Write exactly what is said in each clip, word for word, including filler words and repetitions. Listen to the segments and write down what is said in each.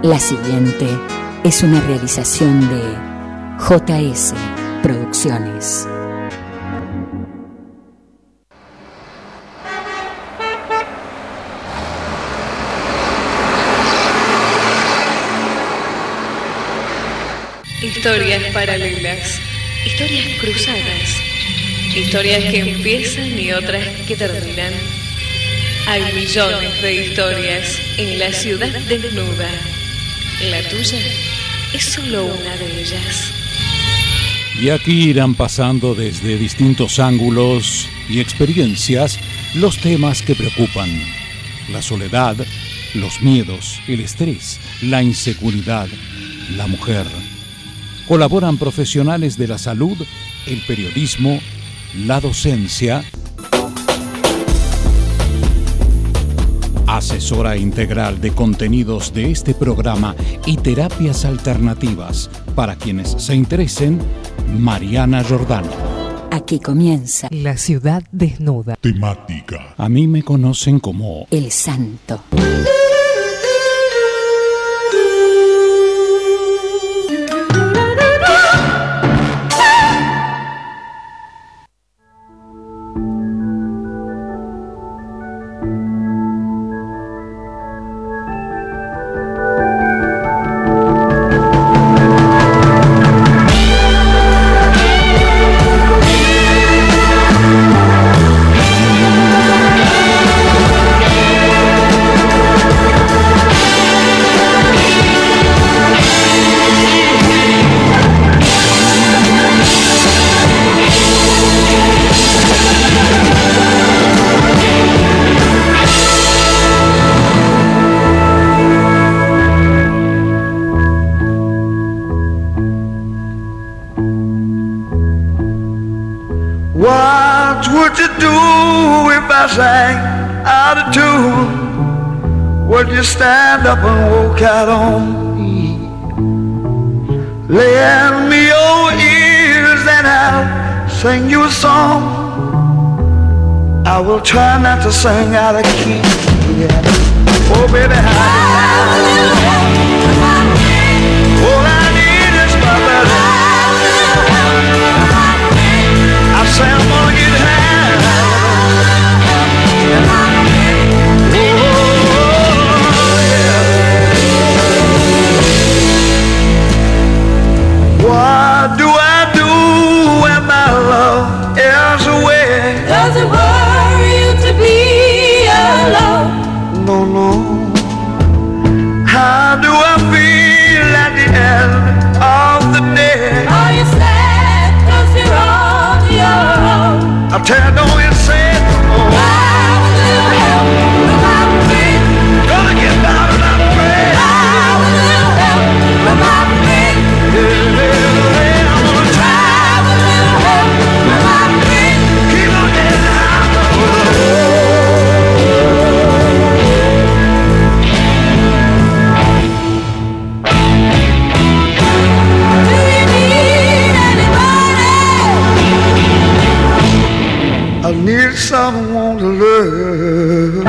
La siguiente es una realización de J S Producciones. Historias paralelas, historias cruzadas, historias que empiezan y otras que terminan. Hay millones de historias en la ciudad desnuda. La tuya es solo una de ellas. Y aquí irán pasando desde distintos ángulos y experiencias los temas que preocupan: la soledad, los miedos, el estrés, la inseguridad, la mujer. Colaboran profesionales de la salud, el periodismo, la docencia, asesora integral de contenidos de este programa y terapias alternativas para quienes se interesen, Mariana Giordano. Aquí comienza La ciudad desnuda. Temática. A mí me conocen como El Santo. Stand up and walk out on me. Lend me your ears and I'll sing you a song. I will try not to sing out of key. Yeah. Oh baby, how do you all I need is my love. I say I'm gonna get high. What do I do when my love is away? Does it worry you to be alone? No, no. How do I feel at the end of the day? Are you sad cause you're on your own? I tell you, don't you say it no more. I will help with my faith. Gonna get down and I'm praying. I will help with my faith. Yeah, yeah. I need someone to love.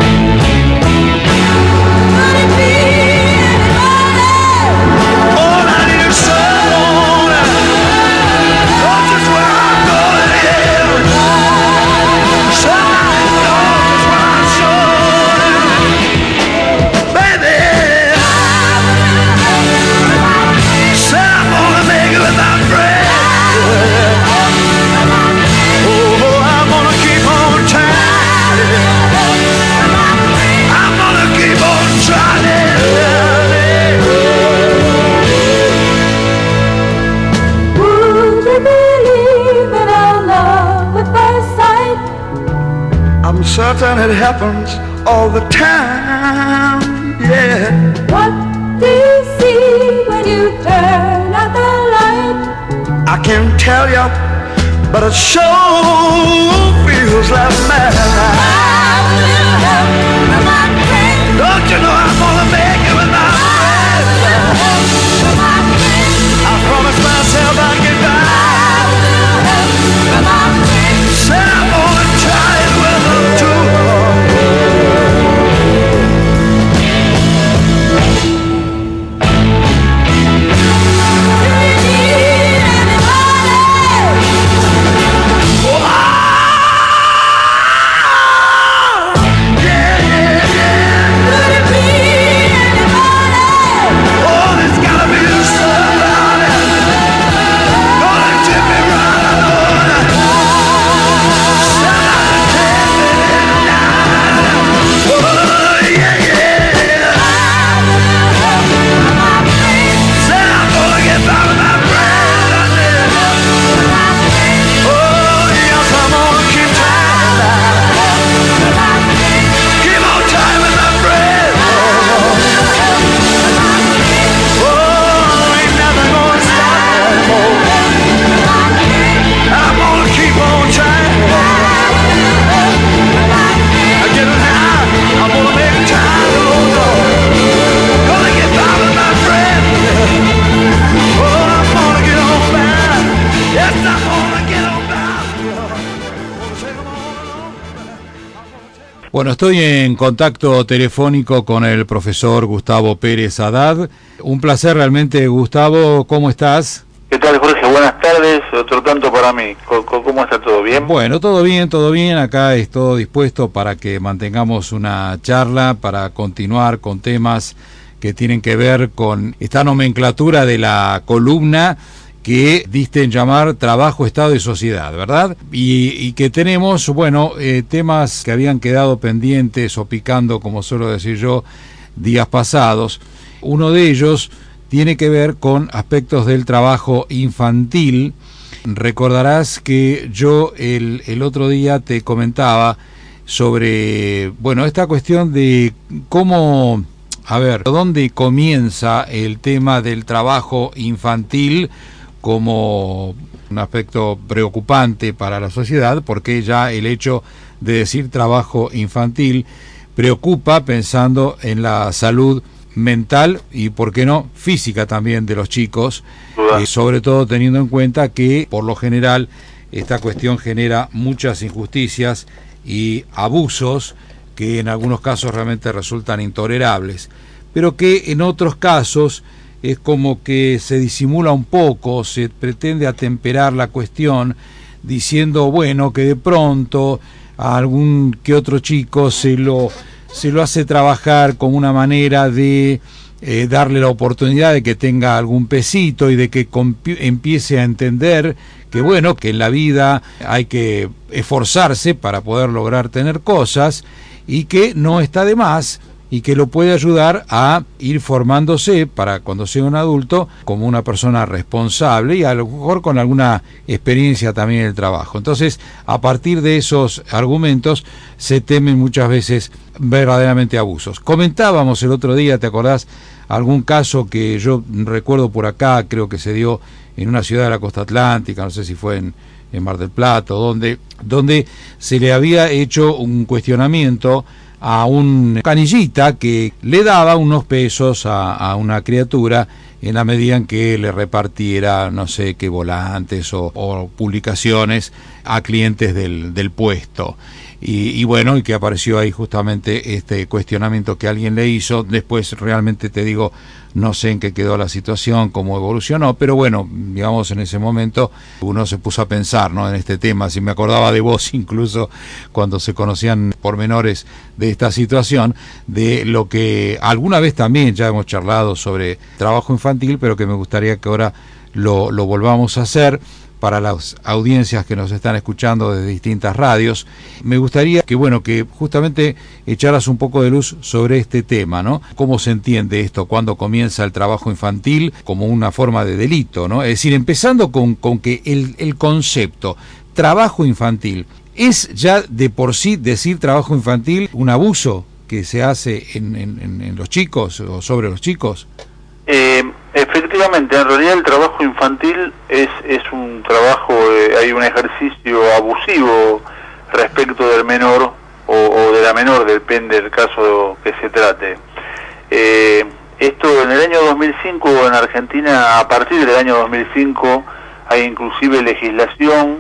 Could it be anybody? All I need is someone. That's just where I'm going, yeah. Someone knows where I'm showing. Baby, said I'm gonna make it without breath. I'm certain it happens all the time, yeah. What do you see when you turn out the light? I can't tell you, but it sure feels like madness. I will help with my faith. Don't you know I'm gonna make it with my I will help with my faith. I promised myself I'd get back. I will help with my faith. Said I'm gonna try it with them too. Bueno, estoy en contacto telefónico con el profesor Gustavo Pérez Haddad. Un placer realmente, Gustavo. ¿Cómo estás? ¿Qué tal, Jorge? Buenas tardes. Otro tanto para mí. ¿Cómo está todo? ¿Bien? Bueno, todo bien, todo bien. Acá estoy dispuesto para que mantengamos una charla, para continuar con temas que tienen que ver con esta nomenclatura de la columna que diste en llamar Trabajo, Estado y Sociedad, ¿verdad? Y, y que tenemos, bueno, eh, temas que habían quedado pendientes o picando, como suelo decir yo, días pasados. Uno de ellos tiene que ver con aspectos del trabajo infantil. Recordarás que yo el, el otro día te comentaba sobre, bueno, esta cuestión de cómo, a ver, dónde comienza el tema del trabajo infantil como un aspecto preocupante para la sociedad, porque ya el hecho de decir trabajo infantil preocupa pensando en la salud mental y, por qué no, física también de los chicos, eh, sobre todo teniendo en cuenta que, por lo general, esta cuestión genera muchas injusticias y abusos que en algunos casos realmente resultan intolerables, pero que en otros casos es como que se disimula un poco, se pretende atemperar la cuestión diciendo, bueno, que de pronto a algún que otro chico se lo, se lo hace trabajar como una manera de eh, darle la oportunidad de que tenga algún pesito y de que empiece a entender que, bueno, que en la vida hay que esforzarse para poder lograr tener cosas y que no está de más, y que lo puede ayudar a ir formándose para cuando sea un adulto como una persona responsable y a lo mejor con alguna experiencia también en el trabajo. Entonces, a partir de esos argumentos se temen muchas veces verdaderamente abusos. Comentábamos el otro día, ¿te acordás? Algún caso que yo recuerdo por acá, creo que se dio en una ciudad de la costa atlántica, no sé si fue en, en Mar del Plata, donde, donde se le había hecho un cuestionamiento a un canillita que le daba unos pesos a, a una criatura en la medida en que le repartiera, no sé qué, volantes o, o publicaciones a clientes del, del puesto. Y, y bueno, y que apareció ahí justamente este cuestionamiento que alguien le hizo. Después realmente te digo, no sé en qué quedó la situación, cómo evolucionó, pero bueno, digamos, en ese momento uno se puso a pensar, ¿no?, en este tema. Si me acordaba de vos incluso cuando se conocían pormenores de esta situación, de lo que alguna vez también ya hemos charlado sobre trabajo infantil, pero que me gustaría que ahora lo, lo volvamos a hacer para las audiencias que nos están escuchando de distintas radios. Me gustaría que, bueno, que justamente echaras un poco de luz sobre este tema, ¿no? ¿Cómo se entiende esto? ¿Cuándo comienza el trabajo infantil como una forma de delito, ¿no? Es decir, empezando con, con que el, el concepto trabajo infantil, ¿es ya de por sí decir trabajo infantil un abuso que se hace en, en, en los chicos o sobre los chicos? Eh, efectivamente, en realidad el trabajo infantil es, es un trabajo, eh, hay un ejercicio abusivo respecto del menor o, o de la menor, depende del caso que se trate. Eh, esto en el año dos mil cinco en Argentina, a partir del año dos mil cinco, hay inclusive legislación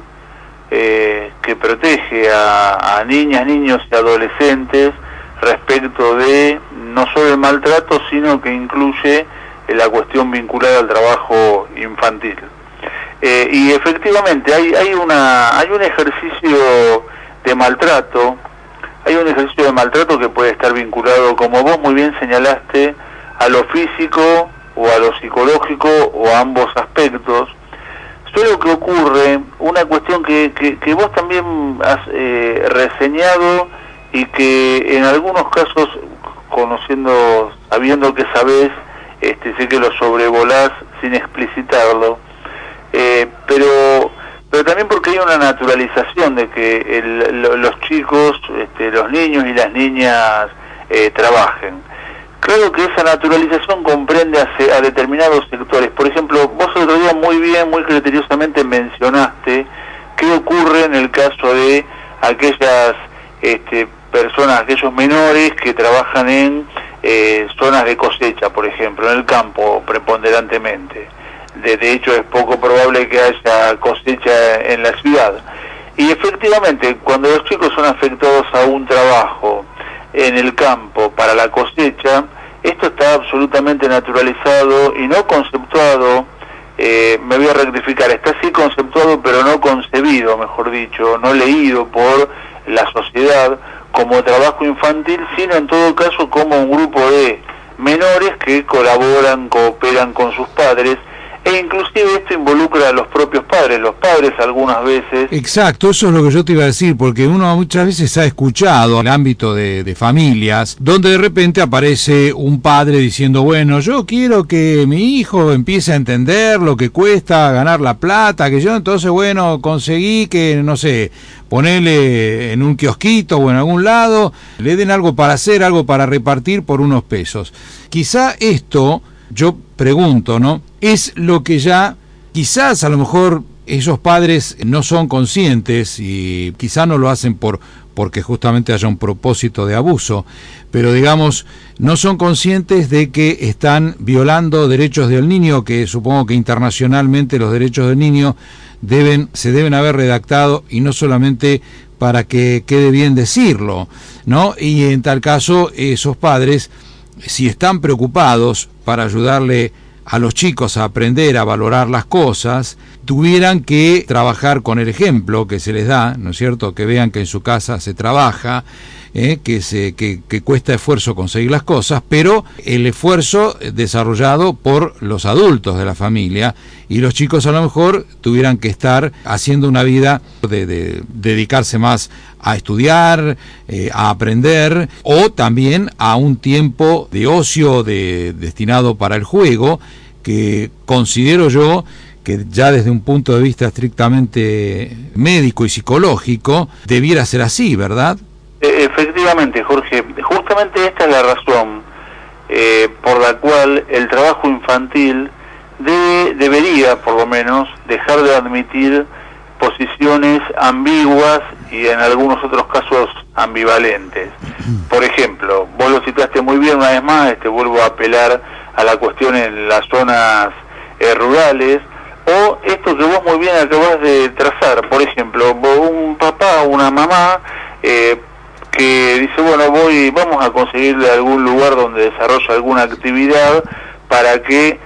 eh, que protege a, a niñas, niños y adolescentes respecto de no solo el maltrato, sino que incluye la cuestión vinculada al trabajo infantil. Eh, y efectivamente hay, hay, una, hay un ejercicio de maltrato, hay un ejercicio de maltrato que puede estar vinculado, como vos muy bien señalaste, a lo físico o a lo psicológico o a ambos aspectos. Solo que ocurre una cuestión que, que, que vos también has eh, reseñado y que en algunos casos, conociendo, sabiendo que sabés, Este, sé que lo sobrevolás sin explicitarlo, eh, pero pero también porque hay una naturalización de que el, lo, los chicos, este, los niños y las niñas eh, trabajen. Claro que esa naturalización comprende a, a determinados sectores. Por ejemplo, vos el otro día muy bien, muy criteriosamente mencionaste qué ocurre en el caso de aquellas este, personas, aquellos menores que trabajan en Eh, zonas de cosecha, por ejemplo, en el campo preponderantemente. De, de hecho, es poco probable que haya cosecha en la ciudad. Y efectivamente, cuando los chicos son afectados a un trabajo en el campo para la cosecha, esto está absolutamente naturalizado y no conceptuado, eh, me voy a rectificar, está sí conceptuado pero no concebido, mejor dicho, no leído por la sociedad como trabajo infantil, sino en todo caso como un grupo de menores que colaboran, cooperan con sus padres, e inclusive esto involucra a los propios padres, los padres algunas veces. Exacto, eso es lo que yo te iba a decir, porque uno muchas veces ha escuchado en el ámbito de, de familias, donde de repente aparece un padre diciendo, bueno, yo quiero que mi hijo empiece a entender lo que cuesta ganar la plata, que yo entonces, bueno, conseguí que, no sé, ponerle en un kiosquito o en algún lado, le den algo para hacer, algo para repartir por unos pesos. Quizá esto, yo pregunto, ¿no?, es lo que ya, quizás a lo mejor esos padres no son conscientes y quizás no lo hacen por porque justamente haya un propósito de abuso, pero digamos, no son conscientes de que están violando derechos del niño, que supongo que internacionalmente los derechos del niño deben se deben haber redactado, y no solamente para que quede bien decirlo, ¿no? Y en tal caso, esos padres, si están preocupados para ayudarle a los chicos a aprender a valorar las cosas, tuvieran que trabajar con el ejemplo que se les da, ¿no es cierto?, que vean que en su casa se trabaja, eh, que, se, que, que cuesta esfuerzo conseguir las cosas, pero el esfuerzo desarrollado por los adultos de la familia, y los chicos a lo mejor tuvieran que estar haciendo una vida de, de dedicarse más a estudiar, eh, a aprender, o también a un tiempo de ocio de, destinado para el juego, que considero yo que ya desde un punto de vista estrictamente médico y psicológico debiera ser así, ¿verdad? Efectivamente, Jorge, justamente esta es la razón eh, por la cual el trabajo infantil debe, debería, por lo menos, dejar de admitir posiciones ambiguas y en algunos otros casos ambivalentes. Por ejemplo, vos lo citaste muy bien una vez más, este, vuelvo a apelar a la cuestión en las zonas eh, rurales, o esto que vos muy bien acabás de trazar, por ejemplo, un papá o una mamá eh, que dice, bueno, voy, vamos a conseguirle algún lugar donde desarrolle alguna actividad para que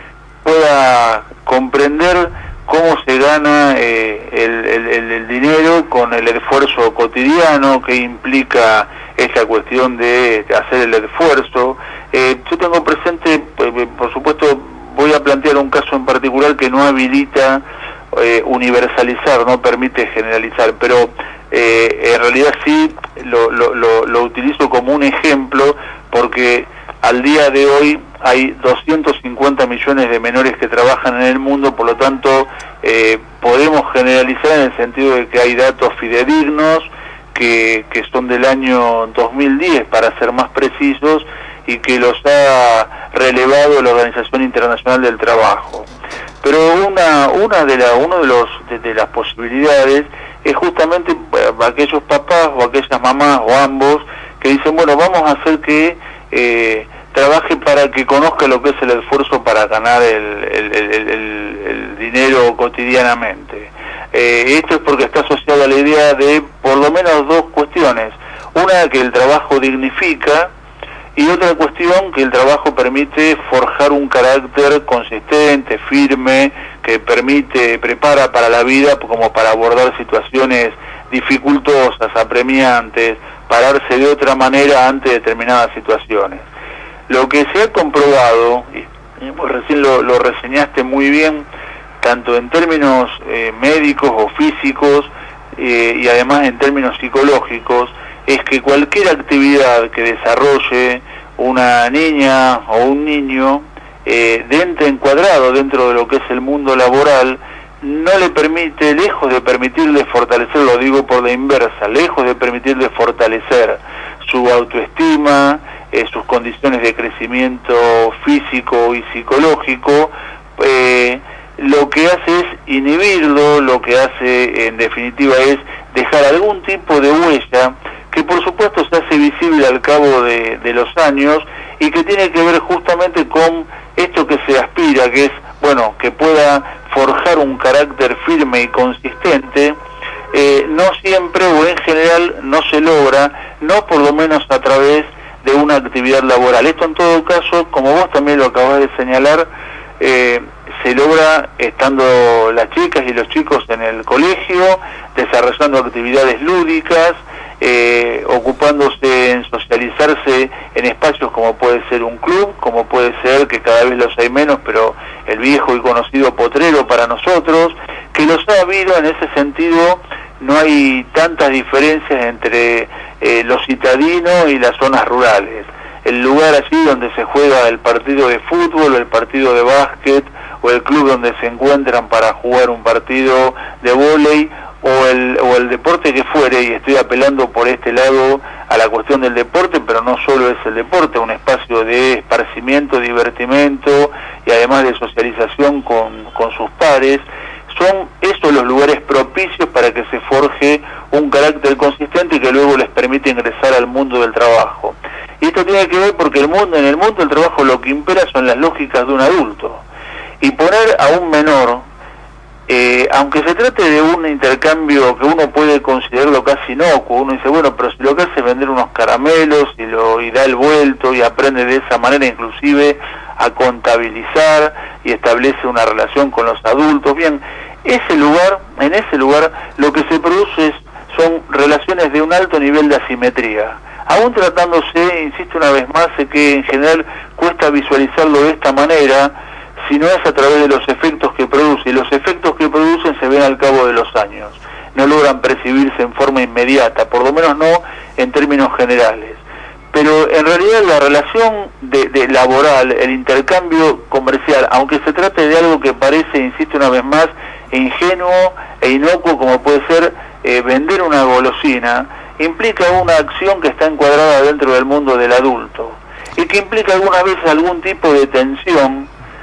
pueda comprender cómo se gana eh, el, el, el dinero con el esfuerzo cotidiano que implica esta cuestión de, de hacer el esfuerzo. Eh, yo tengo presente, eh, por supuesto, voy a plantear un caso en particular que no habilita eh, universalizar, no permite generalizar, pero eh, en realidad sí lo, lo, lo, lo utilizo como un ejemplo, porque al día de hoy hay doscientos cincuenta millones de menores que trabajan en el mundo, por lo tanto eh, podemos generalizar en el sentido de que hay datos fidedignos que, que son del año dos mil diez, para ser más precisos, y que los ha relevado la Organización Internacional del Trabajo. Pero una una de la uno de los de, de las posibilidades es justamente aquellos papás o aquellas mamás o ambos que dicen, bueno, vamos a hacer que eh, trabaje para que conozca lo que es el esfuerzo para ganar el, el, el, el, el dinero cotidianamente. Eh, esto es porque está asociado a la idea de por lo menos dos cuestiones. Una, que el trabajo dignifica, y otra cuestión, que el trabajo permite forjar un carácter consistente, firme, que permite, prepara para la vida como para abordar situaciones dificultosas, apremiantes, pararse de otra manera ante determinadas situaciones. Lo que se ha comprobado, y pues recién lo, lo reseñaste muy bien, tanto en términos eh, médicos o físicos, eh, y además en términos psicológicos, es que cualquier actividad que desarrolle una niña o un niño eh, dentro encuadrado dentro de lo que es el mundo laboral, no le permite, lejos de permitirle fortalecer, lo digo por la inversa, lejos de permitirle fortalecer su autoestima, eh, sus condiciones de crecimiento físico y psicológico, eh, lo que hace es inhibirlo, lo que hace en definitiva es dejar algún tipo de huella que por supuesto se hace visible al cabo de, de los años, y que tiene que ver justamente con esto que se aspira, que es, bueno, que pueda forjar un carácter firme y consistente. Eh, no siempre o en general no se logra, no por lo menos a través de una actividad laboral. Esto en todo caso, como vos también lo acabas de señalar, eh, se logra estando las chicas y los chicos en el colegio, desarrollando actividades lúdicas, eh, ocupándose en socializarse en espacios como puede ser un club, como puede ser, que cada vez los hay menos, pero el viejo y conocido potrero para nosotros, que los ha habido en ese sentido. No hay tantas diferencias entre eh, lo citadino y las zonas rurales. El lugar allí donde se juega el partido de fútbol, el partido de básquet, o el club donde se encuentran para jugar un partido de vóley, o el, o el deporte que fuere, y estoy apelando por este lado a la cuestión del deporte, pero no solo es el deporte, un espacio de esparcimiento, divertimento y además de socialización con, con sus pares. Son estos los lugares propicios para que se forje un carácter consistente y que luego les permite ingresar al mundo del trabajo. Y esto tiene que ver porque el mundo, en el mundo del trabajo lo que impera son las lógicas de un adulto. Y poner a un menor, eh, aunque se trate de un intercambio que uno puede considerarlo casi inocuo, uno dice, bueno, pero si lo que hace es vender unos caramelos y, lo, y da el vuelto y aprende de esa manera inclusive a contabilizar y establece una relación con los adultos, bien, ese lugar, en ese lugar lo que se produce es, son relaciones de un alto nivel de asimetría. Aún tratándose, insisto una vez más, sé que en general cuesta visualizarlo de esta manera, si no es a través de los efectos que produce, y los efectos que producen se ven al cabo de los años, no logran percibirse en forma inmediata, por lo menos no en términos generales. Pero en realidad la relación de, de laboral, el intercambio comercial, aunque se trate de algo que parece, insisto una vez más, ingenuo e inocuo como puede ser eh, vender una golosina, implica una acción que está encuadrada dentro del mundo del adulto y que implica algunas veces algún tipo de tensión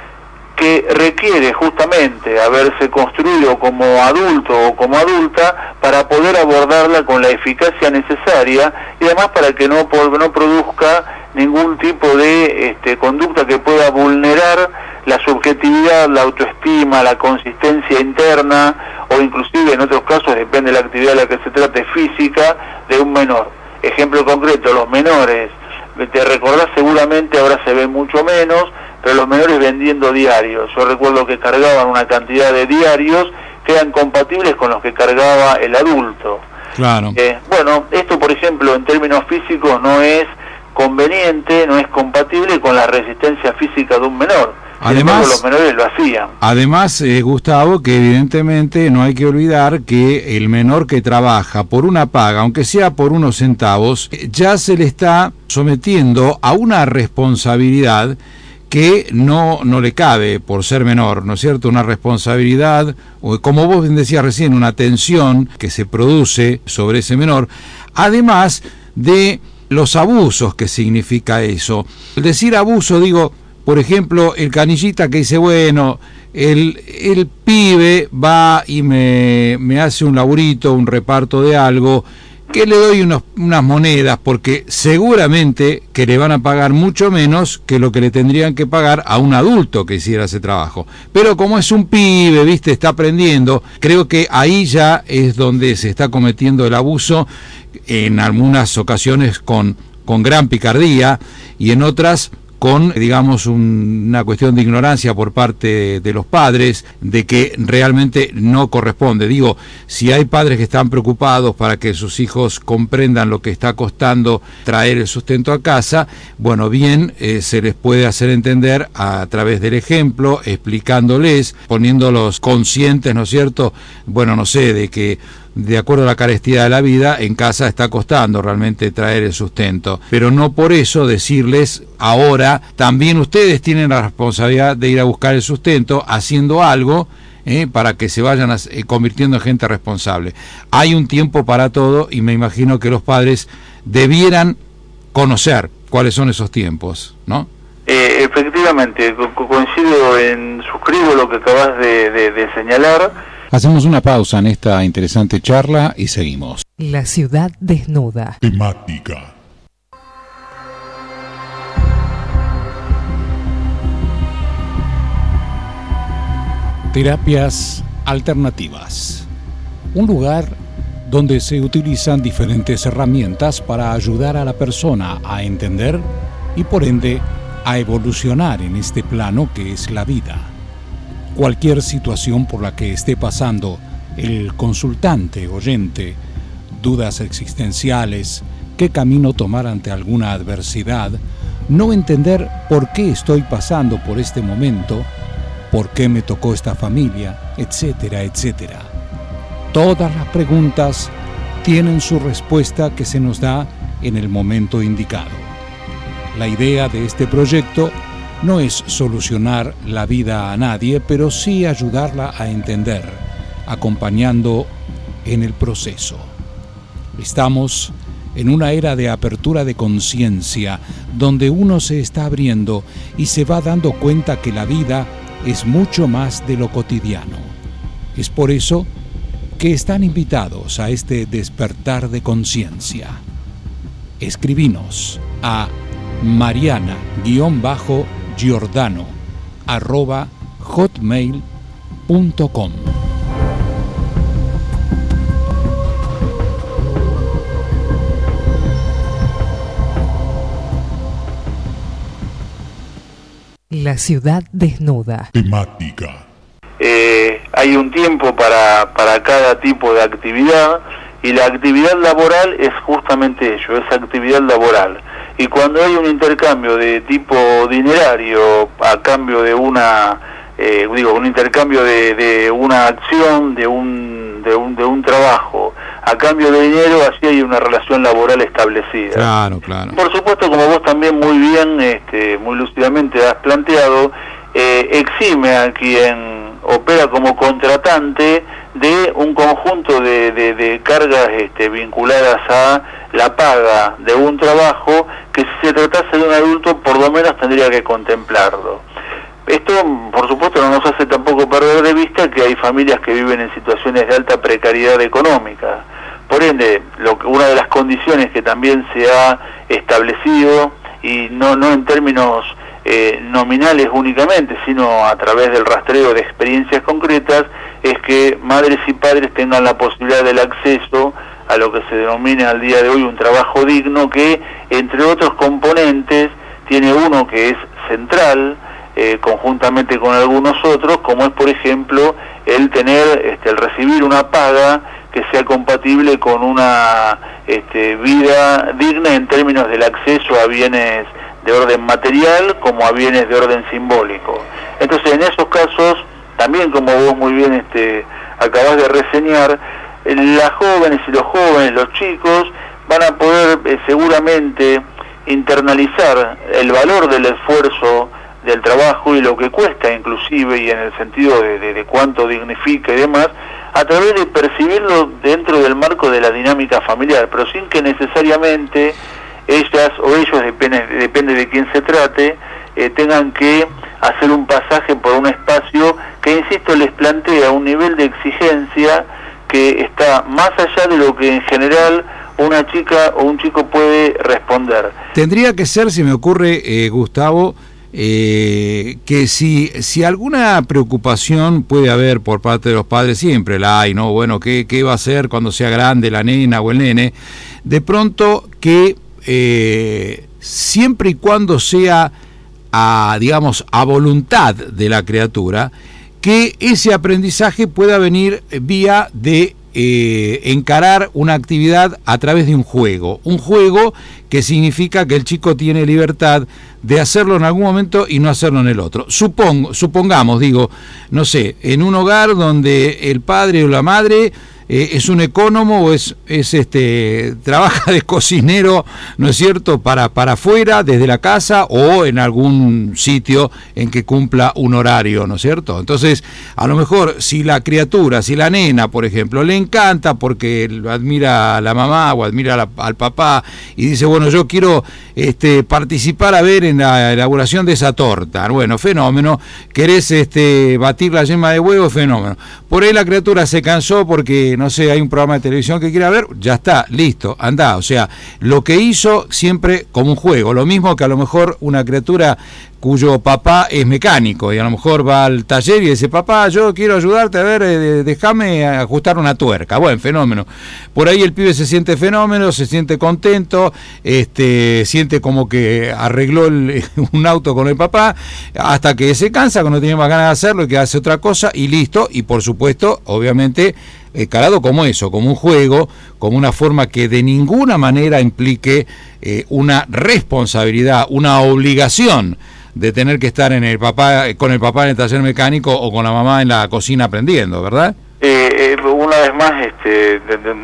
que requiere justamente haberse construido como adulto o como adulta para poder abordarla con la eficacia necesaria y además para que no, no produzca ningún tipo de este, conducta que pueda vulnerar la subjetividad, la autoestima, la consistencia interna o inclusive en otros casos, depende de la actividad de la que se trate, física, de un menor. Ejemplo concreto, los menores, te recordás seguramente, ahora se ve mucho menos, pero los menores vendiendo diarios. Yo recuerdo que cargaban una cantidad de diarios que eran compatibles con los que cargaba el adulto. Claro. Eh, bueno, esto por ejemplo en términos físicos no es conveniente, no es compatible con la resistencia física de un menor. Además, los menores lo hacían. Además, eh, Gustavo, que evidentemente no hay que olvidar que el menor que trabaja por una paga, aunque sea por unos centavos, ya se le está sometiendo a una responsabilidad que no, no le cabe por ser menor, ¿no es cierto? Una responsabilidad, o como vos bien decías recién, una tensión que se produce sobre ese menor, además de los abusos que significa eso. El decir abuso, digo, por ejemplo, el canillita que dice, bueno, el, el pibe va y me, me hace un laburito, un reparto de algo, que le doy unos, unas monedas, porque seguramente que le van a pagar mucho menos que lo que le tendrían que pagar a un adulto que hiciera ese trabajo. Pero como es un pibe, viste, está aprendiendo, creo que ahí ya es donde se está cometiendo el abuso, en algunas ocasiones con, con gran picardía y en otras con, digamos, un, una cuestión de ignorancia por parte de, de los padres, de que realmente no corresponde. Digo, si hay padres que están preocupados para que sus hijos comprendan lo que está costando traer el sustento a casa, bueno, bien, eh, se les puede hacer entender a través del ejemplo, explicándoles, poniéndolos conscientes, ¿no es cierto? Bueno, no sé, de que de acuerdo a la carestía de la vida, en casa está costando realmente traer el sustento. Pero no por eso decirles, ahora también ustedes tienen la responsabilidad de ir a buscar el sustento haciendo algo eh, para que se vayan a, eh, convirtiendo en gente responsable. Hay un tiempo para todo y me imagino que los padres debieran conocer cuáles son esos tiempos, ¿no? Eh, efectivamente, co coincido en, suscribo lo que acabas de, de, de señalar. Hacemos una pausa en esta interesante charla y seguimos. La ciudad desnuda. Temática. Terapias alternativas. Un lugar donde se utilizan diferentes herramientas para ayudar a la persona a entender y por ende a evolucionar en este plano que es la vida. Cualquier situación por la que esté pasando el consultante oyente, dudas existenciales, qué camino tomar ante alguna adversidad, no entender por qué estoy pasando por este momento, por qué me tocó esta familia, etcétera, etcétera. Todas las preguntas tienen su respuesta que se nos da en el momento indicado. La idea de este proyecto no es solucionar la vida a nadie, pero sí ayudarla a entender, acompañando en el proceso. Estamos en una era de apertura de conciencia, donde uno se está abriendo y se va dando cuenta que la vida es mucho más de lo cotidiano. Es por eso que están invitados a este despertar de conciencia. Escribinos a mariana-giordano arroba hotmail punto com. La ciudad desnuda. Temática. Eh, hay un tiempo para, para cada tipo de actividad, y la actividad laboral es justamente ello, es actividad laboral. Y cuando hay un intercambio de tipo dinerario a cambio de una, eh, digo, un intercambio de, de una acción, de un, de un, de un trabajo, a cambio de dinero, así hay una relación laboral establecida. Claro, claro. Por supuesto, como vos también muy bien, este, muy lúcidamente has planteado, eh, exime a quien opera como contratante de un conjunto de, de, de cargas este, vinculadas a la paga de un trabajo que, si se tratase de un adulto, por lo menos tendría que contemplarlo. Esto, por supuesto, no nos hace tampoco perder de vista que hay familias que viven en situaciones de alta precariedad económica. Por ende, lo que, una de las condiciones que también se ha establecido, y no, no en términos eh, nominales únicamente, sino a través del rastreo de experiencias concretas, es que madres y padres tengan la posibilidad del acceso a lo que se denomina al día de hoy un trabajo digno, que, entre otros componentes, tiene uno que es central, eh, conjuntamente con algunos otros, como es, por ejemplo, el tener, este, el recibir una paga que sea compatible con una este, vida digna en términos del acceso a bienes de orden material como a bienes de orden simbólico. Entonces, en esos casos, también, como vos muy bien este, acabás de reseñar, las jóvenes y los jóvenes, los chicos, van a poder eh, seguramente internalizar el valor del esfuerzo del trabajo y lo que cuesta, inclusive, y en el sentido de, de, de cuánto dignifica y demás, a través de percibirlo dentro del marco de la dinámica familiar, pero sin que necesariamente ellas o ellos, depende, depende de quién se trate, eh, tengan que hacer un pasaje por un espacio que, insisto, les plantea un nivel de exigencia que está más allá de lo que en general una chica o un chico puede responder. Tendría que ser, si me ocurre, eh, Gustavo, eh, que si, si alguna preocupación puede haber por parte de los padres, siempre la hay, ¿no? Bueno, ¿qué, qué va a hacer cuando sea grande la nena o el nene? De pronto que eh, siempre y cuando sea a, digamos, a voluntad de la criatura, que ese aprendizaje pueda venir vía de eh, encarar una actividad a través de un juego. Un juego que significa que el chico tiene libertad de hacerlo en algún momento y no hacerlo en el otro. Supongo, supongamos, digo, no sé, en un hogar donde el padre o la madre eh, es un ecónomo o es, es este trabaja de cocinero, ¿no es cierto?, para, para afuera, desde la casa, o en algún sitio en que cumpla un horario, ¿no es cierto? Entonces, a lo mejor, si la criatura, si la nena, por ejemplo, le encanta porque admira a la mamá o admira a la, al papá y dice, bueno, yo quiero este, participar a ver en la elaboración de esa torta, bueno, fenómeno. Querés este, batir la yema de huevo, fenómeno. Por ahí la criatura se cansó porque, no sé, hay un programa de televisión que quiera ver, ya está, listo, andá. O sea, lo que hizo siempre como un juego, lo mismo que a lo mejor una criatura cuyo papá es mecánico y a lo mejor va al taller y dice, papá, yo quiero ayudarte, a ver, eh, déjame ajustar una tuerca. Bueno, fenómeno. Por ahí el pibe se siente fenómeno, se siente contento, este, siente como que arregló el, un auto con el papá, hasta que se cansa, que no tiene más ganas de hacerlo y que hace otra cosa y listo. Y por supuesto, obviamente, eh, calado como eso, como un juego, como una forma que de ninguna manera implique eh, una responsabilidad, una obligación de tener que estar en el papá, con el papá en el taller mecánico o con la mamá en la cocina aprendiendo, ¿verdad? Eh, eh, una vez más, este,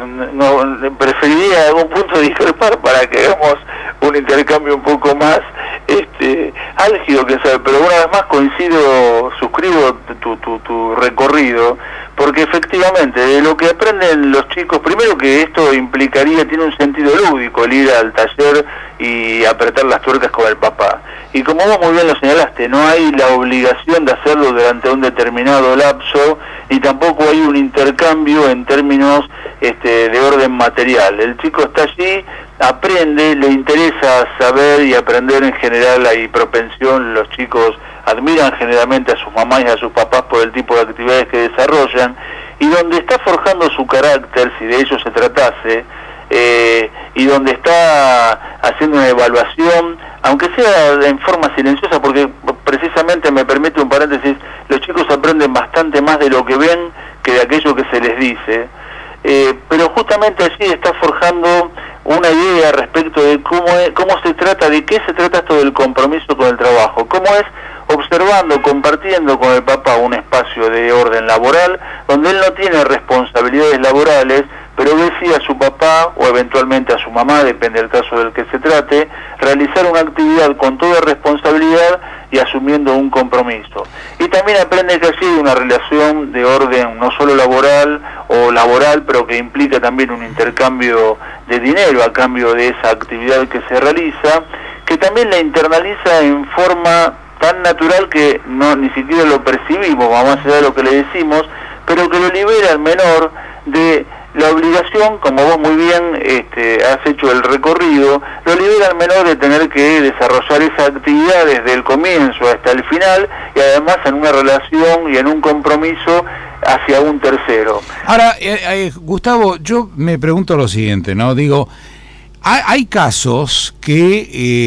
no, no, preferiría en algún punto discrepar para que hagamos un intercambio un poco más este, álgido, que sabe, pero una vez más coincido, suscribo tu, tu, tu recorrido, porque efectivamente de lo que aprenden los chicos, primero que esto implicaría, tiene un sentido lúdico el ir al taller y apretar las tuercas con el papá, y como vos muy bien lo señalaste, no hay la obligación de hacerlo durante un determinado lapso, y tampoco hay un intercambio en términos este, de orden material. El chico está allí, aprende, le interesa saber y aprender. En general hay propensión, los chicos admiran generalmente a sus mamás y a sus papás por el tipo de actividades que desarrollan, y donde está forjando su carácter, si de ello se tratase, eh, y donde está haciendo una evaluación, aunque sea en forma silenciosa, porque precisamente, me permite un paréntesis, los chicos aprenden bastante más de lo que ven que de aquello que se les dice, eh, pero justamente allí está forjando una idea respecto de cómo es, cómo se trata, de qué se trata esto del compromiso con el trabajo, cómo es observando, compartiendo con el papá un espacio de orden laboral, donde él no tiene responsabilidades laborales, pero ve sí a su papá o eventualmente a su mamá, depende del caso del que se trate, realizar una actividad con toda responsabilidad y asumiendo un compromiso. Y también aprende que allí hay una relación de orden no solo laboral o laboral, pero que implica también un intercambio de dinero a cambio de esa actividad que se realiza, que también la internaliza en forma tan natural que no ni siquiera lo percibimos, más allá de lo que le decimos, pero que lo libera al menor de la obligación, como vos muy bien este, has hecho el recorrido, lo libera al menor de tener que desarrollar esa actividad desde el comienzo hasta el final, y además en una relación y en un compromiso hacia un tercero. Ahora, eh, eh, Gustavo, yo me pregunto lo siguiente, ¿no? Digo, hay, hay casos que,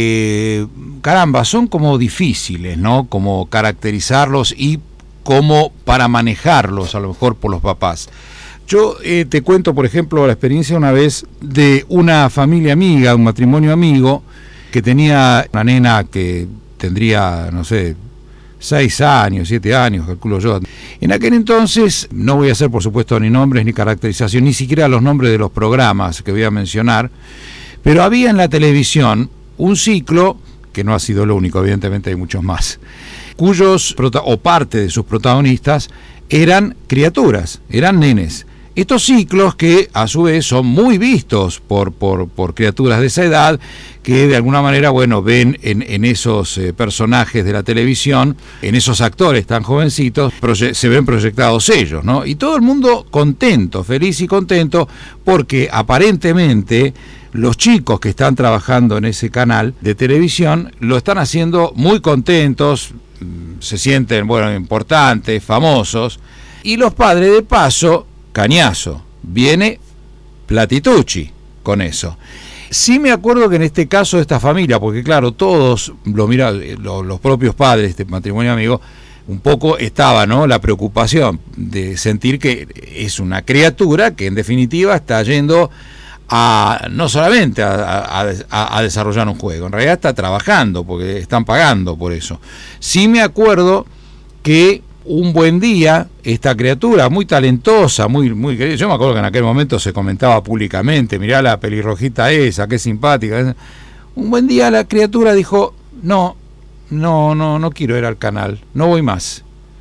eh, caramba, son como difíciles, ¿no? Como caracterizarlos y como para manejarlos, a lo mejor por los papás. Yo eh, te cuento, por ejemplo, la experiencia una vez de una familia amiga, un matrimonio amigo, que tenía una nena que tendría, no sé, seis años, siete años, calculo yo. En aquel entonces, no voy a hacer por supuesto ni nombres ni caracterización, ni siquiera los nombres de los programas que voy a mencionar, pero había en la televisión un ciclo, que no ha sido lo único, evidentemente hay muchos más, cuyos, o parte de sus protagonistas, eran criaturas, eran nenes. Estos ciclos que a su vez son muy vistos por, por, por criaturas de esa edad, que de alguna manera, bueno, ven en, en esos eh, personajes de la televisión, en esos actores tan jovencitos, se ven proyectados ellos, ¿no? Y todo el mundo contento, feliz y contento, porque aparentemente los chicos que están trabajando en ese canal de televisión lo están haciendo muy contentos, se sienten, bueno, importantes, famosos, y los padres de paso, cañazo, viene platitucci con eso. Sí me acuerdo que en este caso de esta familia, porque claro, todos, lo mira, lo, los propios padres de este matrimonio amigo, un poco estaba, ¿no?, la preocupación de sentir que es una criatura que en definitiva está yendo a no solamente a, a, a, a desarrollar un juego, en realidad está trabajando porque están pagando por eso. Sí me acuerdo que un buen día esta criatura muy talentosa, muy muy querida, yo me acuerdo que en aquel momento se comentaba públicamente, mirá la pelirrojita esa, qué simpática. Un buen día la criatura dijo, no, no, no, no quiero ir al canal, no voy más.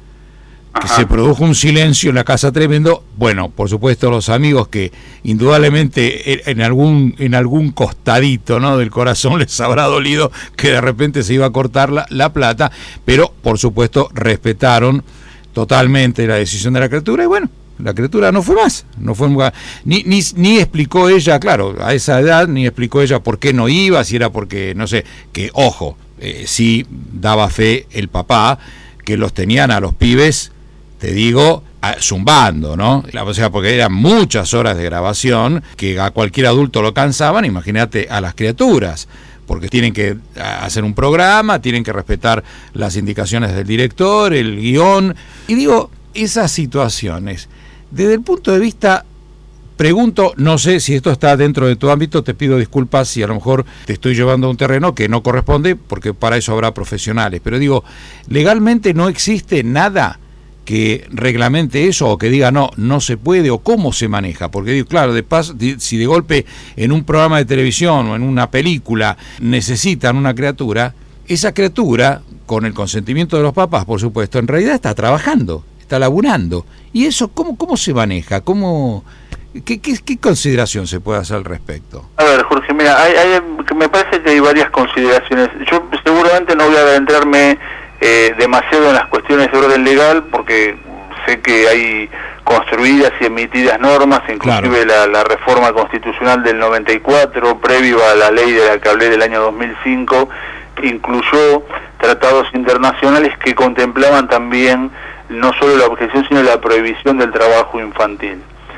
Que se produjo un silencio en la casa tremendo. Bueno, por supuesto los amigos que indudablemente en algún en algún costadito, ¿no?, del corazón les habrá dolido que de repente se iba a cortar la, la plata, pero por supuesto respetaron totalmente la decisión de la criatura y bueno, la criatura no fue más, no fue ni, ni, ni explicó ella, claro, a esa edad, ni explicó ella por qué no iba, si era porque, no sé, que ojo, eh, sí daba fe el papá, que los tenían a los pibes, te digo, a, zumbando, ¿no? O sea, porque eran muchas horas de grabación que a cualquier adulto lo cansaban, imagínate a las criaturas, porque tienen que hacer un programa, tienen que respetar las indicaciones del director, el guión, y digo, esas situaciones, desde el punto de vista, pregunto, no sé si esto está dentro de tu ámbito, te pido disculpas si a lo mejor te estoy llevando a un terreno que no corresponde, porque para eso habrá profesionales, pero digo, legalmente no existe nada que reglamente eso o que diga no, no se puede, o cómo se maneja, porque digo, claro, de paso, si de golpe en un programa de televisión o en una película necesitan una criatura, esa criatura, con el consentimiento de los papás, por supuesto, en realidad está trabajando, está laburando, y eso, ¿cómo, cómo se maneja? ¿Cómo, qué, qué, qué consideración se puede hacer al respecto? A ver, Jorge, mira, hay, hay, me parece que hay varias consideraciones. Yo seguramente no voy a adentrarme Eh, demasiado en las cuestiones de orden legal, porque sé que hay construidas y emitidas normas, inclusive claro. la, la reforma constitucional del noventa y cuatro, previo a la ley de la que hablé del año dos mil cinco, incluyó tratados internacionales que contemplaban también no solo la objeción, sino la prohibición del trabajo infantil.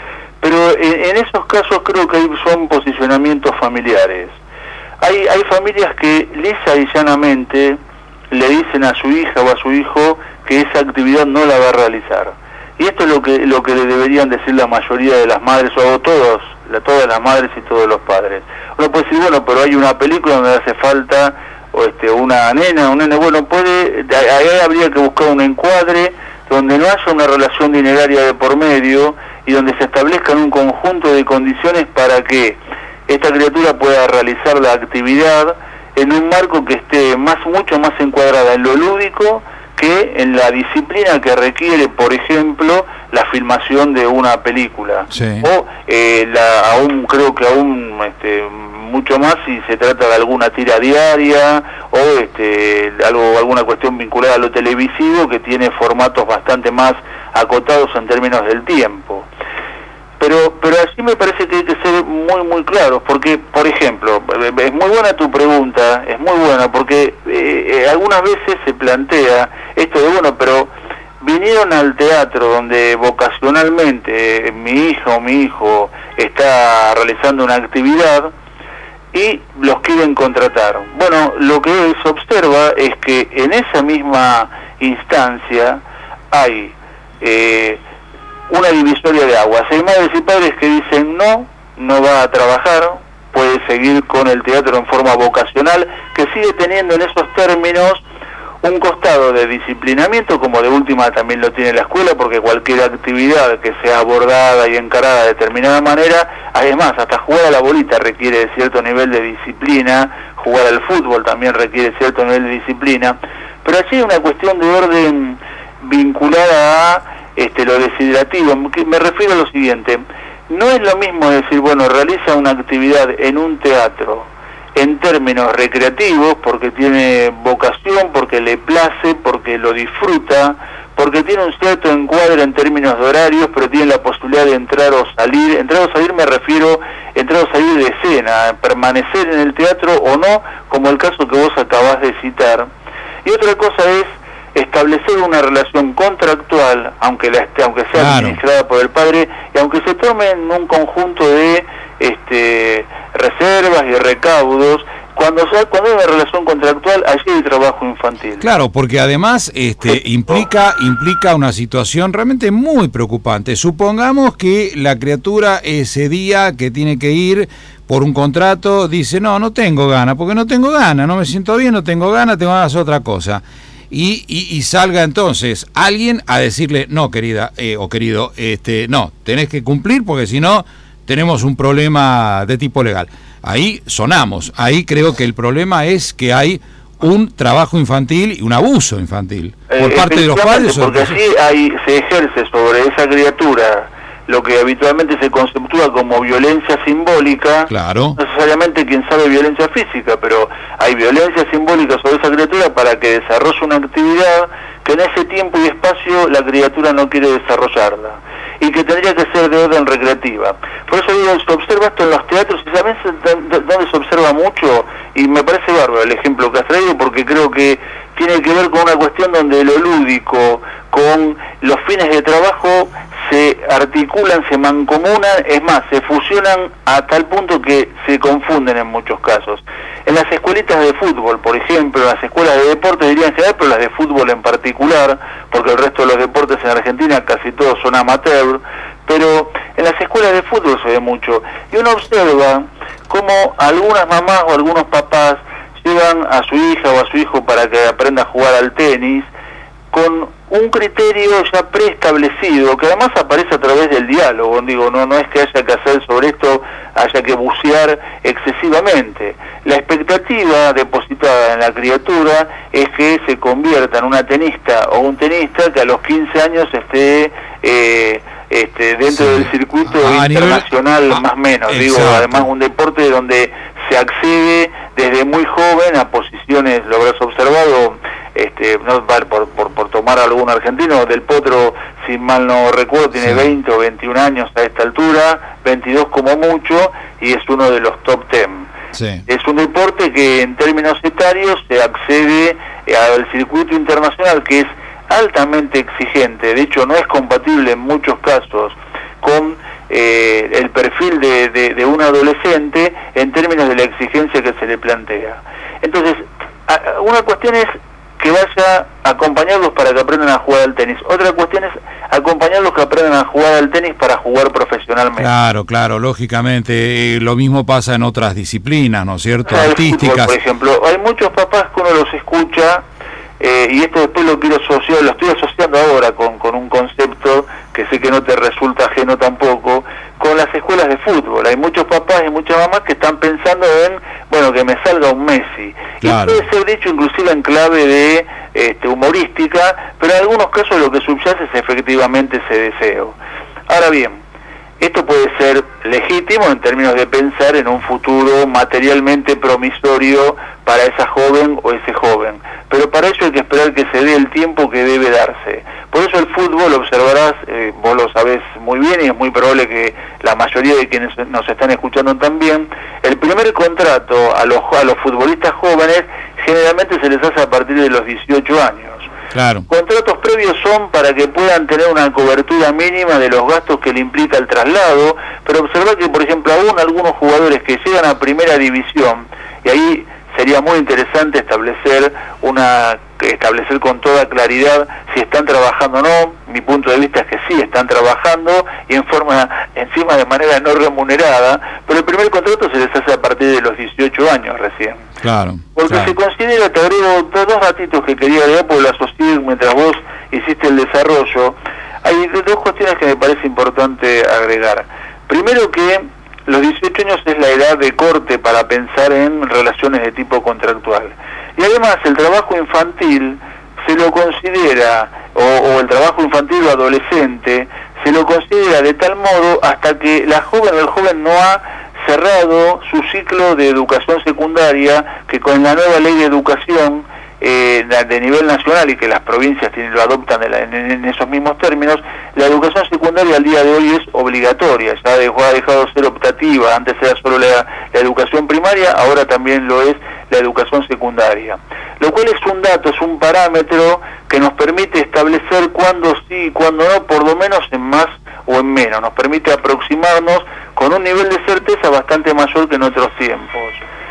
Pero en, en esos casos creo que son posicionamientos familiares. Hay, hay familias que lisa y llanamente le dicen a su hija o a su hijo que esa actividad no la va a realizar. Y esto es lo que lo que le deberían decir la mayoría de las madres, o todos, la, todas las madres y todos los padres. Uno puede decir, bueno, pero hay una película donde hace falta o este, una nena, un nene, bueno, puede, ahí habría que buscar un encuadre donde no haya una relación dineraria de por medio y donde se establezcan un conjunto de condiciones para que esta criatura pueda realizar la actividad en un marco que esté más mucho más encuadrada en lo lúdico que en la disciplina que requiere, por ejemplo, la filmación de una película. Sí. O eh, la, aún creo que aún este, mucho más si se trata de alguna tira diaria o este, algo alguna cuestión vinculada a lo televisivo que tiene formatos bastante más acotados en términos del tiempo. Pero pero así me parece que hay que ser muy muy claros, porque, por ejemplo, es muy buena tu pregunta, es muy buena, porque eh, eh, algunas veces se plantea esto de, bueno, pero vinieron al teatro donde vocacionalmente eh, mi hija o mi hijo está realizando una actividad y los quieren contratar. Bueno, lo que se observa es que en esa misma instancia hay Eh, una divisoria de aguas. Hay madres y padres que dicen no, no va a trabajar, puede seguir con el teatro en forma vocacional, que sigue teniendo en esos términos un costado de disciplinamiento, como de última también lo tiene la escuela, porque cualquier actividad que sea abordada y encarada de determinada manera, además hasta jugar a la bolita requiere de cierto nivel de disciplina, jugar al fútbol también requiere cierto nivel de disciplina, pero allí hay una cuestión de orden vinculada a Este, lo desiderativo. Me refiero a lo siguiente, no es lo mismo decir, bueno, realiza una actividad en un teatro en términos recreativos, porque tiene vocación, porque le place, porque lo disfruta, porque tiene un cierto encuadre en términos de horarios, pero tiene la posibilidad de entrar o salir. Entrar o salir me refiero, entrar o salir de escena, permanecer en el teatro o no, como el caso que vos acabás de citar. Y otra cosa es establecer una relación contractual, aunque la esté, aunque sea claro. administrada por el padre, y aunque se tome en un conjunto de este, reservas y recaudos, cuando, cuando hay una relación contractual, allí hay trabajo infantil. Claro, porque además este, implica, implica una situación realmente muy preocupante. Supongamos que la criatura ese día que tiene que ir por un contrato, dice, no, no tengo ganas, porque no tengo ganas, no me siento bien, no tengo ganas, tengo ganas de hacer otra cosa. Y, y, y salga entonces alguien a decirle, no querida eh, o querido, este, no, tenés que cumplir porque si no tenemos un problema de tipo legal. Ahí sonamos, ahí creo que el problema es que hay un trabajo infantil y un abuso infantil por eh, parte de los padres. Porque así hay, se ejerce sobre esa criatura lo que habitualmente se conceptúa como violencia simbólica, claro. No necesariamente quien sabe violencia física, pero hay violencia simbólica sobre esa criatura para que desarrolle una actividad que en ese tiempo y espacio la criatura no quiere desarrollarla, y que tendría que ser ser de orden recreativa. Por eso digo, se observa esto en los teatros, y ¿sabes dónde se observa mucho? Y me parece bárbaro el ejemplo que has traído, porque creo que tiene que ver con una cuestión donde lo lúdico, con los fines de trabajo, se articulan, se mancomunan, es más, se fusionan a tal punto que se confunden en muchos casos. En las escuelitas de fútbol, por ejemplo, en las escuelas de deporte diría en general, pero las de fútbol en particular, porque el resto de los deportes en Argentina casi todos son amateur, pero en las escuelas de fútbol se ve mucho. Y uno observa cómo algunas mamás o algunos papás llevan a su hija o a su hijo para que aprenda a jugar al tenis, con un criterio ya preestablecido, que además aparece a través del diálogo. Digo, no, no es que haya que hacer sobre esto, haya que bucear excesivamente. La expectativa depositada en la criatura es que se convierta en una tenista o un tenista que a los quince años esté eh, este, dentro sí. del circuito a internacional, nivel... más o menos. Exacto. Digo, además un deporte donde se accede desde muy joven a posiciones, lo habrás observado, este, no vale por, por, por tomar algún argentino, Del Potro, si mal no recuerdo, tiene sí. veinte o veintiún años a esta altura, veintidós como mucho, y es uno de los top ten. Sí. Es un deporte que en términos etarios se accede al circuito internacional, que es altamente exigente, de hecho no es compatible en muchos casos con eh, el perfil de, de, de un adolescente en términos de la exigencia que se le plantea. Entonces, a, una cuestión es que vaya a acompañarlos para que aprendan a jugar al tenis. Otra cuestión es acompañarlos que aprendan a jugar al tenis para jugar profesionalmente. Claro, claro, lógicamente. Eh, lo mismo pasa en otras disciplinas, ¿no es cierto? El artísticas. Fútbol, por ejemplo, hay muchos papás que uno los escucha, eh, y esto después lo quiero asociar, lo estoy asociando ahora con, con un concepto que sé que no te resulta ajeno tampoco, con las escuelas de fútbol. Hay muchos papás y muchas mamás que están pensando en, bueno, que me salga un Messi. Claro. Y puede ser dicho inclusive en clave de este, humorística, pero en algunos casos lo que subyace es efectivamente ese deseo. Ahora bien, esto puede ser legítimo en términos de pensar en un futuro materialmente promisorio para esa joven o ese joven, pero para ello hay que esperar que se dé el tiempo que debe darse. Por eso el fútbol, observarás, eh, vos lo sabés muy bien y es muy probable que la mayoría de quienes nos están escuchando también, el primer contrato a los, a los futbolistas jóvenes generalmente se les hace a partir de los dieciocho años. Claro. Contratos previos son para que puedan tener una cobertura mínima de los gastos que le implica el traslado, pero observa que, por ejemplo, aún algunos jugadores que llegan a primera división, y ahí sería muy interesante establecer una establecer con toda claridad si están trabajando o no. Mi punto de vista es que sí están trabajando y en forma, encima de manera no remunerada, pero el primer contrato se les hace a partir de los dieciocho años recién. Claro. Porque claro. se considera, te agrego dos ratitos que quería agregar, porque lo asocié mientras vos hiciste el desarrollo. Hay dos cuestiones que me parece importante agregar. Primero, que los dieciocho años es la edad de corte para pensar en relaciones de tipo contractual. Y además el trabajo infantil se lo considera, o, o el trabajo infantil o adolescente, se lo considera de tal modo hasta que la joven o el joven no ha cerrado su ciclo de educación secundaria, que con la nueva ley de educación eh, de nivel nacional, y que las provincias tienen, lo adoptan de la, en, en esos mismos términos, la educación secundaria al día de hoy es obligatoria, ya dejó, ha dejado de ser optativa. Antes era solo la, la educación primaria, ahora también lo es la educación secundaria, lo cual es un dato, es un parámetro que nos permite establecer cuándo sí y cuándo no, por lo menos en más o en menos, nos permite aproximarnos con un nivel de certeza bastante mayor que en otros tiempos.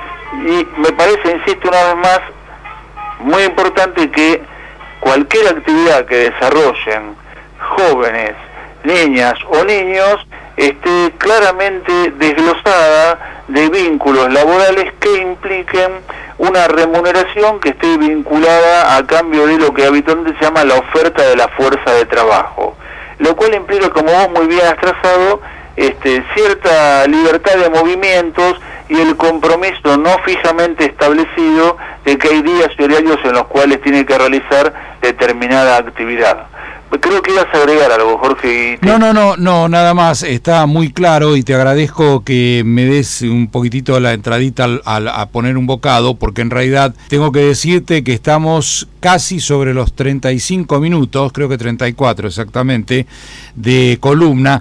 Y me parece, insisto una vez más, muy importante que cualquier actividad que desarrollen jóvenes, niñas o niños esté claramente desglosada de vínculos laborales que impliquen una remuneración que esté vinculada a cambio de lo que habitualmente se llama la oferta de la fuerza de trabajo, lo cual implica, como vos muy bien has trazado, este, cierta libertad de movimientos y el compromiso no fijamente establecido de que hay días y horarios en los cuales tiene que realizar determinada actividad. Creo que ibas a agregar algo, Jorge. No, no, no, no, nada más, está muy claro y te agradezco que me des un poquitito la entradita al, al, a poner un bocado, porque en realidad tengo que decirte que estamos casi sobre los treinta y cinco minutos, creo que treinta y cuatro exactamente, de columna,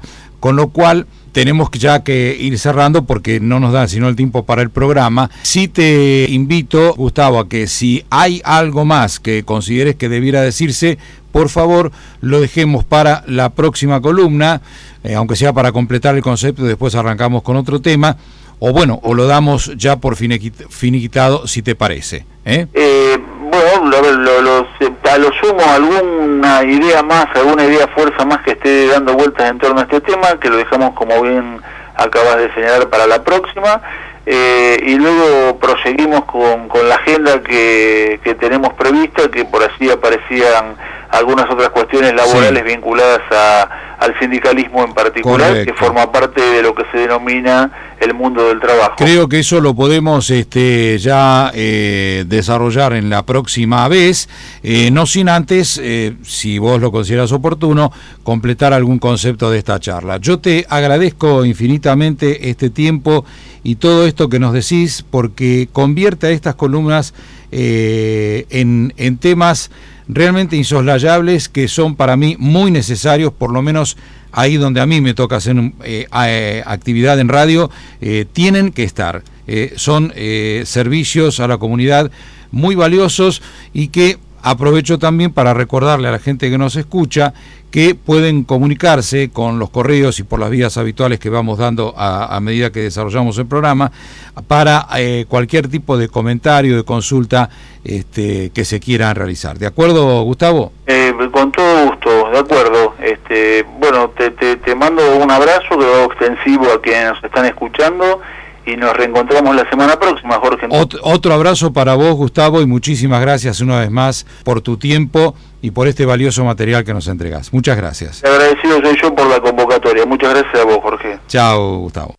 con lo cual tenemos ya que ir cerrando porque no nos da sino el tiempo para el programa. Sí te invito, Gustavo, a que si hay algo más que consideres que debiera decirse, por favor, lo dejemos para la próxima columna, eh, aunque sea para completar el concepto, después arrancamos con otro tema, o bueno, o lo damos ya por finiquitado, si te parece. ¿eh? Eh, bueno, lo, lo, lo, a lo sumo alguna idea más, alguna idea fuerza más que esté dando vueltas en torno a este tema, que lo dejamos, como bien acabas de señalar, para la próxima, eh, y luego proseguimos con, con la agenda que, que tenemos prevista, que por así aparecían algunas otras cuestiones laborales sí. vinculadas a, al sindicalismo en particular, correcto, que forma parte de lo que se denomina el mundo del trabajo. Creo que eso lo podemos este, ya eh, desarrollar en la próxima vez, eh, no sin antes, eh, si vos lo consideras oportuno, completar algún concepto de esta charla. Yo te agradezco infinitamente este tiempo y todo esto que nos decís, porque convierte a estas columnas eh, en, en temas realmente insoslayables, que son para mí muy necesarios, por lo menos ahí donde a mí me toca hacer eh, eh, actividad en radio, eh, tienen que estar. Eh, son eh, servicios a la comunidad muy valiosos, y que aprovecho también para recordarle a la gente que nos escucha que pueden comunicarse con los correos y por las vías habituales que vamos dando a, a medida que desarrollamos el programa, para eh, cualquier tipo de comentario, de consulta este, que se quieran realizar. ¿De acuerdo, Gustavo? Eh, con todo gusto, de acuerdo. Este, bueno, te, te, te mando un abrazo que va extensivo a quienes nos están escuchando, y nos reencontramos la semana próxima, Jorge. Ot- otro abrazo para vos, Gustavo, y muchísimas gracias una vez más por tu tiempo y por este valioso material que nos entregás. Muchas gracias. Agradecido soy yo por la convocatoria. Muchas gracias a vos, Jorge. Chao, Gustavo.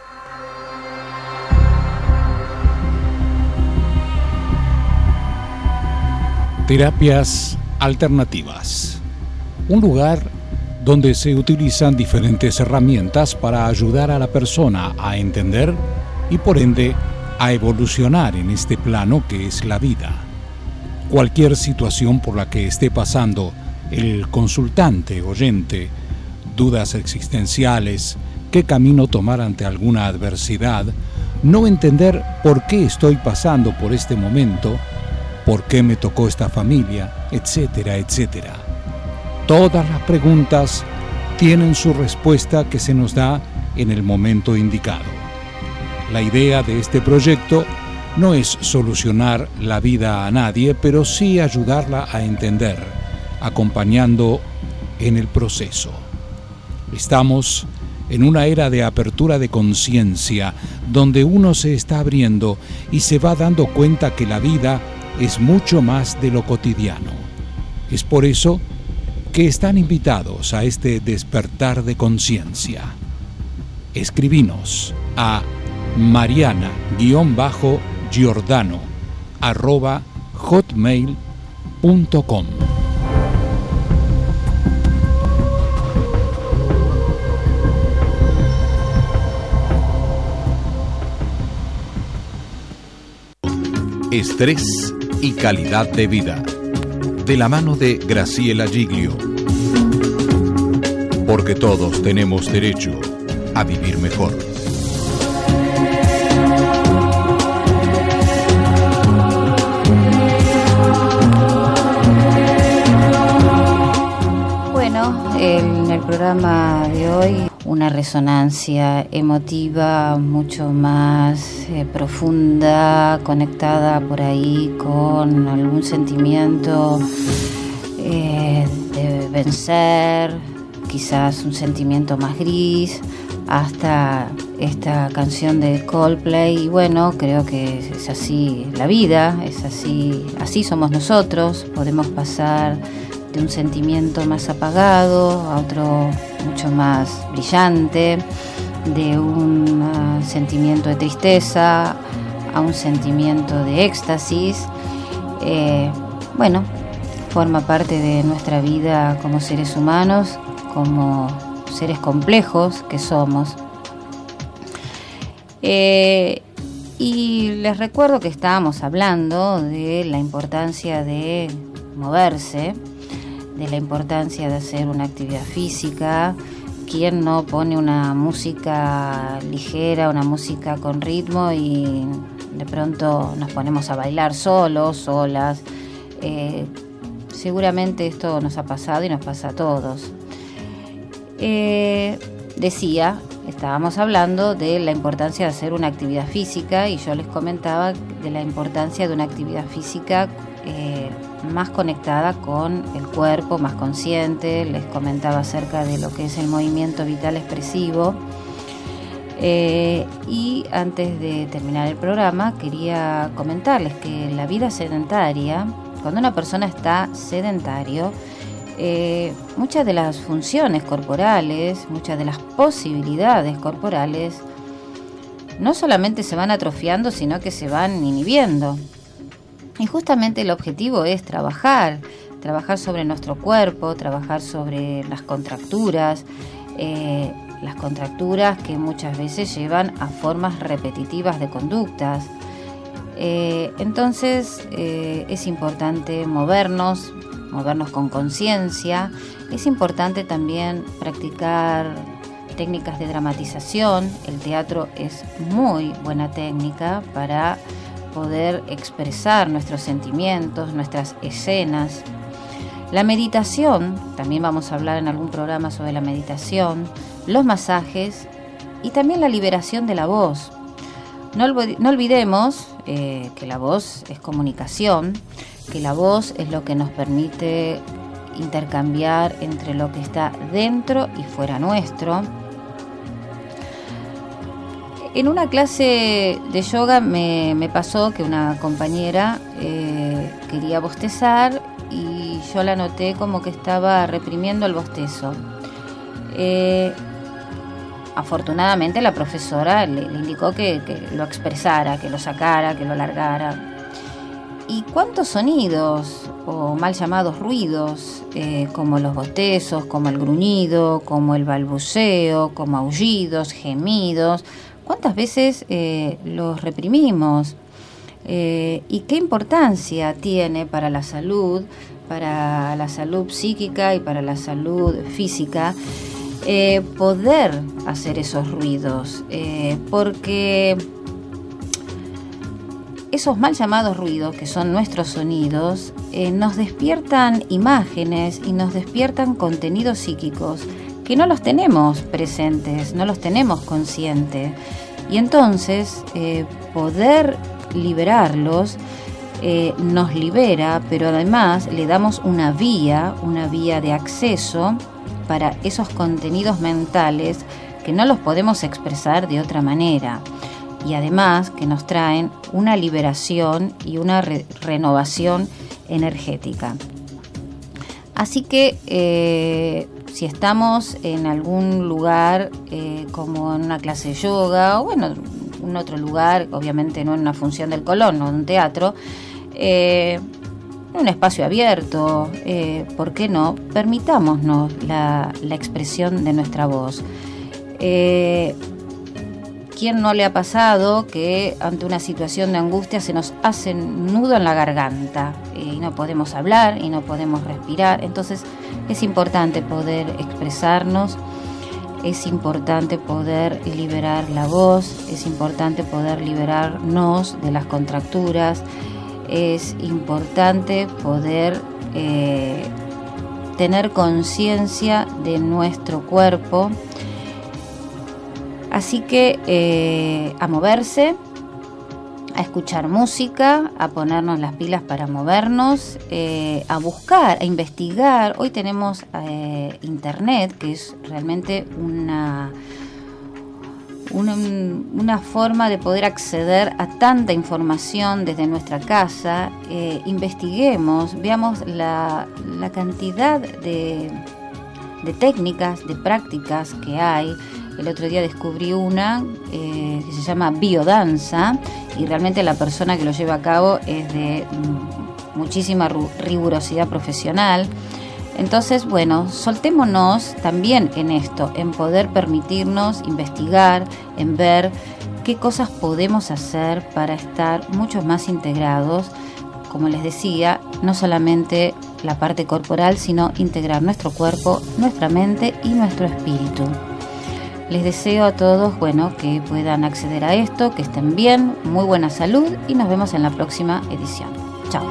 Terapias alternativas. Un lugar donde se utilizan diferentes herramientas para ayudar a la persona a entender y por ende a evolucionar en este plano que es la vida. Cualquier situación por la que esté pasando el consultante oyente, dudas existenciales, qué camino tomar ante alguna adversidad, no entender por qué estoy pasando por este momento, por qué me tocó esta familia, etcétera, etcétera. Todas las preguntas tienen su respuesta, que se nos da en el momento indicado. La idea de este proyecto no es solucionar la vida a nadie, pero sí ayudarla a entender, acompañando en el proceso. Estamos en una era de apertura de conciencia, donde uno se está abriendo y se va dando cuenta que la vida es mucho más de lo cotidiano. Es por eso que están invitados a este despertar de conciencia. Escribinos a mariana-giordano arroba hotmail punto com. Estrés y calidad de vida, de la mano de Graciela Giglio. Porque todos tenemos derecho a vivir mejor. Bueno, en el programa de hoy, una resonancia emotiva mucho más eh, profunda, conectada por ahí con algún sentimiento eh, de vencer, quizás un sentimiento más gris, hasta esta canción de Coldplay. Y bueno, creo que es así la vida, es así, así somos nosotros. Podemos pasar de un sentimiento más apagado a otro mucho más brillante, de un uh, sentimiento de tristeza a un sentimiento de éxtasis. Eh, bueno, forma parte de nuestra vida como seres humanos, como seres complejos que somos. Eh, y les recuerdo que estábamos hablando de la importancia de moverse, de la importancia de hacer una actividad física, ¿quién no pone una música ligera, una música con ritmo y de pronto nos ponemos a bailar solos, solas? Eh, seguramente esto nos ha pasado y nos pasa a todos. Eh, decía, estábamos hablando de la importancia de hacer una actividad física y yo les comentaba de la importancia de una actividad física eh, más conectada con el cuerpo, más consciente. Les comentaba acerca de lo que es el movimiento vital expresivo. Eh, y antes de terminar el programa quería comentarles que la vida sedentaria, cuando una persona está sedentario, eh, muchas de las funciones corporales, muchas de las posibilidades corporales no solamente se van atrofiando, sino que se van inhibiendo. Y justamente el objetivo es trabajar, trabajar sobre nuestro cuerpo, trabajar sobre las contracturas, eh, las contracturas que muchas veces llevan a formas repetitivas de conductas. Eh, entonces eh, es importante movernos, movernos con conciencia. Es importante también practicar técnicas de dramatización. El teatro es muy buena técnica para poder expresar nuestros sentimientos, nuestras escenas. La meditación, también vamos a hablar en algún programa sobre la meditación, los masajes y también la liberación de la voz. No, olvid- no olvidemos eh, que la voz es comunicación, que la voz es lo que nos permite intercambiar entre lo que está dentro y fuera nuestro. En una clase de yoga me, me pasó que una compañera eh, quería bostezar y yo la noté como que estaba reprimiendo el bostezo. Eh, afortunadamente la profesora le, le indicó que, que lo expresara, que lo sacara, que lo largara. ¿Y cuántos sonidos o mal llamados ruidos, eh, como los bostezos, como el gruñido, como el balbuceo, como aullidos, gemidos, cuántas veces eh, los reprimimos? Eh, ¿Y qué importancia tiene para la salud, para la salud psíquica y para la salud física eh, poder hacer esos ruidos? Eh, porque esos mal llamados ruidos, que son nuestros sonidos, eh, nos despiertan imágenes y nos despiertan contenidos psíquicos que no los tenemos presentes, no los tenemos conscientes. Y entonces eh, poder liberarlos eh, nos libera, pero además le damos una vía, una vía de acceso para esos contenidos mentales que no los podemos expresar de otra manera. Y además que nos traen una liberación y una re- renovación energética. Así que eh, si estamos en algún lugar eh, como en una clase de yoga o bueno, en otro lugar, obviamente no en una función del Colón o en un teatro, eh, en un espacio abierto, eh, ¿por qué no? Permitámonos la, la expresión de nuestra voz. Eh, ¿Quién no le ha pasado que ante una situación de angustia se nos hace nudo en la garganta y no podemos hablar y no podemos respirar? Entonces es importante poder expresarnos, es importante poder liberar la voz, es importante poder liberarnos de las contracturas, es importante poder eh, tener conciencia de nuestro cuerpo. Así que eh, a moverse, a escuchar música, a ponernos las pilas para movernos, eh, a buscar, a investigar. Hoy tenemos eh, internet, que es realmente una, una, una forma de poder acceder a tanta información desde nuestra casa. Eh, investiguemos, veamos la, la cantidad de, de técnicas, de prácticas que hay. El otro día descubrí una eh, que se llama biodanza y realmente la persona que lo lleva a cabo es de mm, muchísima rigurosidad profesional. Entonces, bueno, soltémonos también en esto, en poder permitirnos investigar, en ver qué cosas podemos hacer para estar mucho más integrados, como les decía, no solamente la parte corporal, sino integrar nuestro cuerpo, nuestra mente y nuestro espíritu. Les deseo a todos, bueno, que puedan acceder a esto, que estén bien, muy buena salud y nos vemos en la próxima edición. Chao.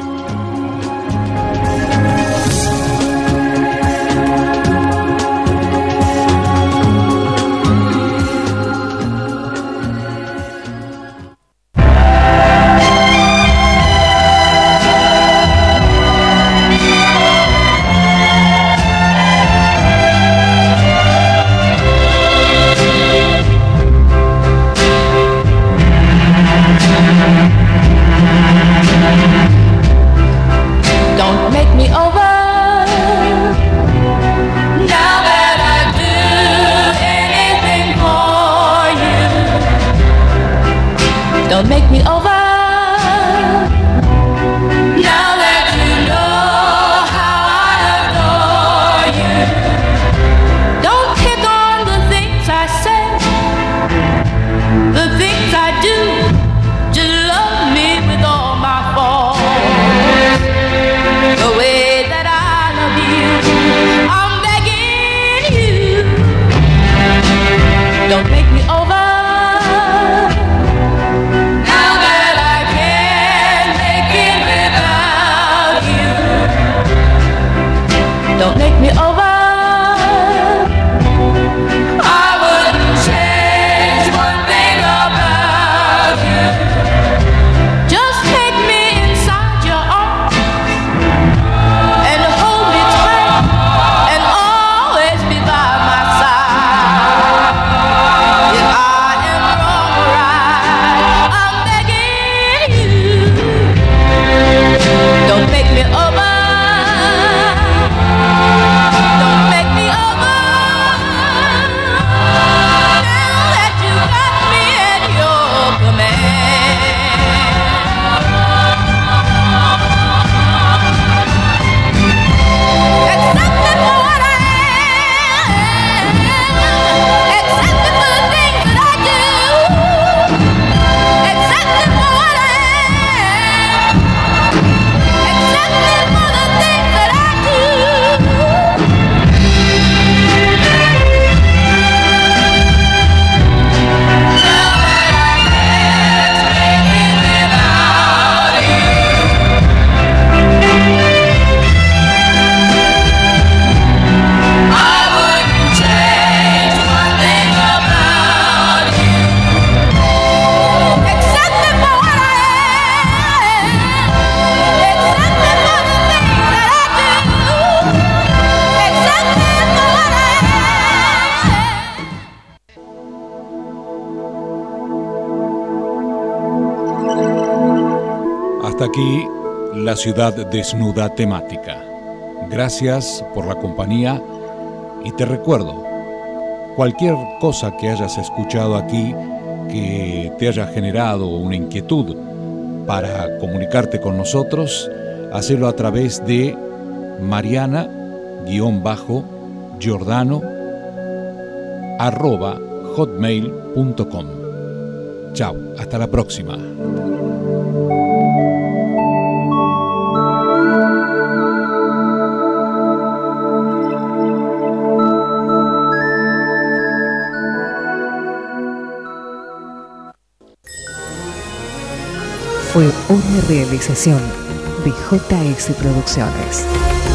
Don't make me over. Now that you know how I adore you. Don't pick on the things I say, the things I do. Just love me with all my faults, the way that I love you. I'm begging you. Don't make me over. Don't make me over. I wouldn't change one thing about you. Just take me inside your arms and hold me tight and always be by my side. If I am wrong or right, I'm begging you. Don't make me over. Hasta aquí la ciudad desnuda temática. Gracias por la compañía y te recuerdo, cualquier cosa que hayas escuchado aquí que te haya generado una inquietud para comunicarte con nosotros, hacelo a través de mariana-giordano arroba hotmail punto com. Chao, hasta la próxima. Fue una realización de J S Producciones.